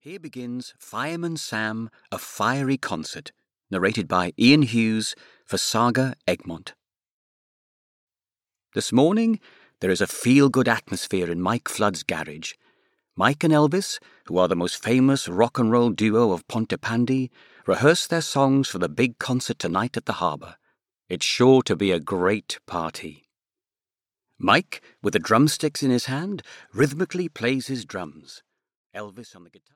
Here begins Fireman Sam, A Fiery Concert, narrated by Ian Hughes for Saga Egmont. This morning, there is a feel-good atmosphere in Mike Flood's garage. Mike and Elvis, who are the most famous rock and roll duo of Pontypandy, rehearse their songs for the big concert tonight at the harbour. It's sure to be a great party. Mike, with the drumsticks in his hand, rhythmically plays his drums. Elvis on the guitar.